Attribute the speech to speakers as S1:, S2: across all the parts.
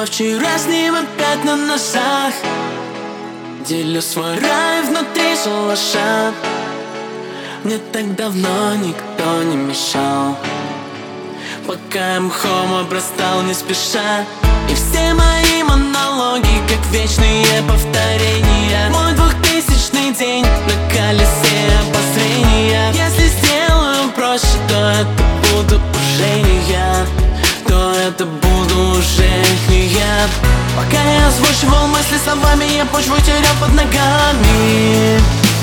S1: снова вчерашним опять на ножах. Делю свой рай внутри шалаша. Мне так давно никто не мешал, пока я мхом обрастал не спеша. И все мои монологи, как вечные повторения. Мой 2000-й день на колесе обозрения. Если сделаю проще, то это буду уже не я, то это буду уже не я. Пока я озвучивал мысли словами, я почву терял под ногами.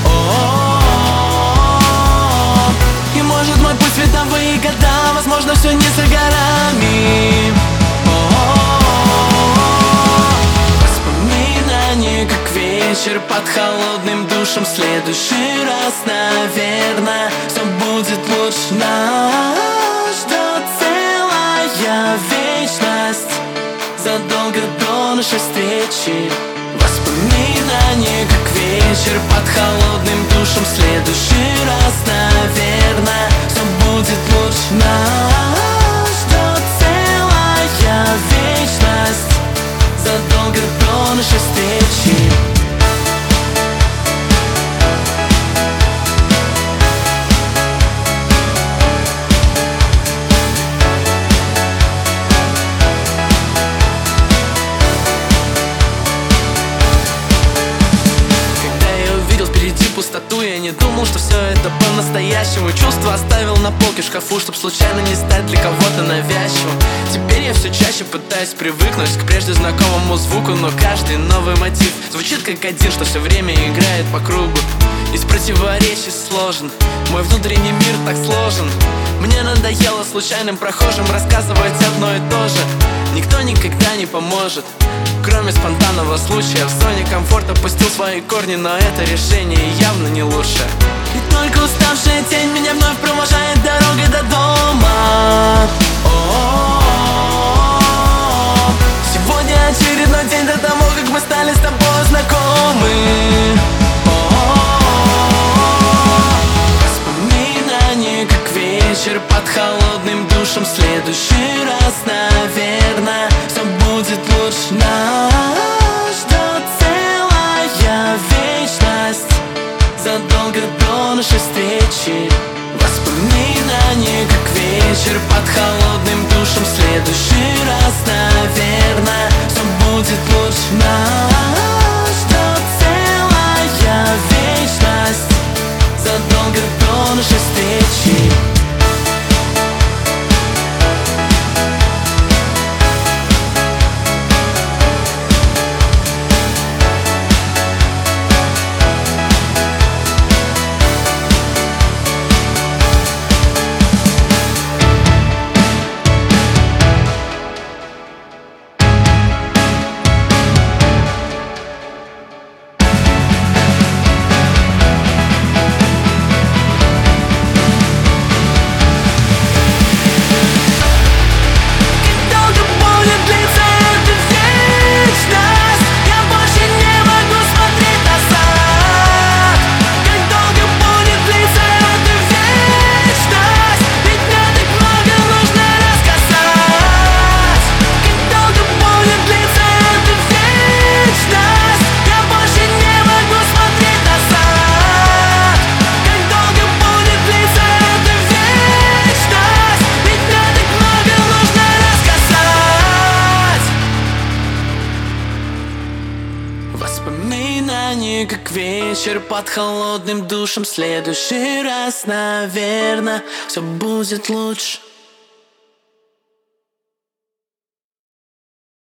S1: И может мой путь световые года, возможно все не за горами. Воспоминания, как вечер под холодным душем. В следующий раз, наверное, все будет лучше. Нас ждет целая вечность задолго до нашей встречи. Воспоминания, как вечер под холодным душем. В следующий раз, наверное, все будет лучше. Нас ждет целая вечность задолго до нашей встречи. Пустоту, я не думал, что все это по-настоящему. Чувства оставил на полке в шкафу, чтоб случайно не стать для кого-то навязчивым. Теперь я все чаще пытаюсь привыкнуть к прежде знакомому звуку, но каждый новый мотив звучит как один, что все время играет по кругу. Из противоречий сложен мой внутренний мир, так сложен. Мне надоело случайным прохожим рассказывать одно и то же. Никто никогда не поможет, кроме спонтанного случая. В зоне комфорта пустил свои корни, но это решение явно не лучше. И только уставшая тень меня вновь провожает дорогой до дома. Сегодня очередной день до того, как мы стали с тобой знакомы. Воспоминания, как вечер под холодным душем. В следующий раз, наверное, все будет лучше. Нас ждет целая вечность задолго до нашей встречи. Воспоминания, как вечер под холодным душем. В следующий раз, наверное, все будет лучше. Нас ждет целая вечность задолго до нашей встречи. Воспоминания, как вечер под холодным душем. В следующий раз, наверное, все будет лучше.